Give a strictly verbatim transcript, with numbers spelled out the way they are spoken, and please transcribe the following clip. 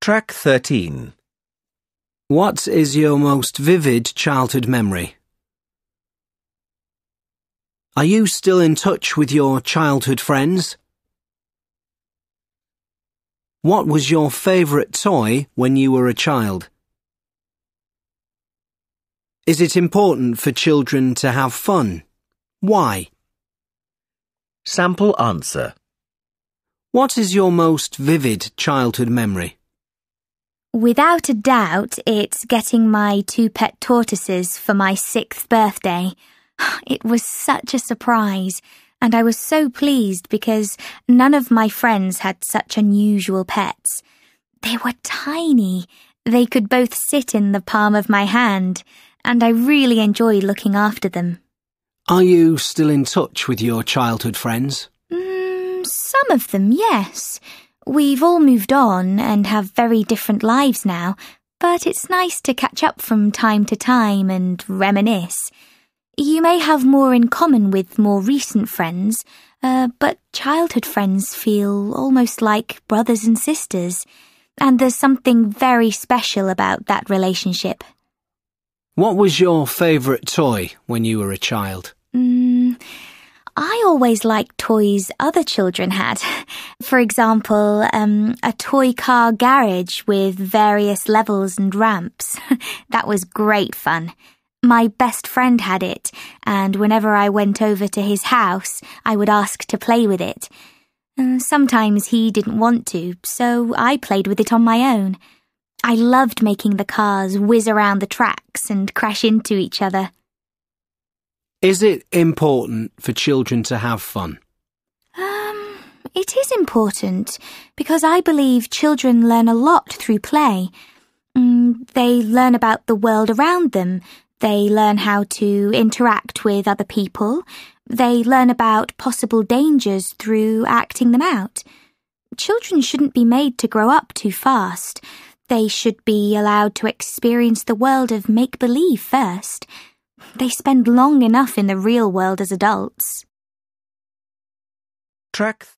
Track thirteen. What is your most vivid childhood memory? Are you still in touch with your childhood friends? What was your favourite toy when you were a child? Is it important for children to have fun? Why? Sample answer. What is your most vivid childhood memory? Without a doubt, it's getting my two pet tortoises for my sixth birthday. It was such a surprise, and I was so pleased because none of my friends had such unusual pets. They were tiny. They could both sit in the palm of my hand, and I really enjoyed looking after them. Are you still in touch with your childhood friends? Mm, some of them, yes. We've all moved on and have very different lives now, but it's nice to catch up from time to time and reminisce. You may have more in common with more recent friends, uh, but childhood friends feel almost like brothers and sisters, and there's something very special about that relationship. What was your favourite toy when you were a child? Mm, I always liked toys other children had. For example, um, a toy car garage with various levels and ramps. That was great fun. My best friend had it, and whenever I went over to his house, I would ask to play with it. Uh, sometimes he didn't want to, so I played with it on my own. I loved making the cars whiz around the tracks and crash into each other. Is it important for children to have fun? Um, it is important because I believe children learn a lot through play. Mm, they learn about the world around them. They learn how to interact with other people. They learn about possible dangers through acting them out. Children shouldn't be made to grow up too fast. They should be allowed to experience the world of make-believe first. They spend long enough in the real world as adults. Track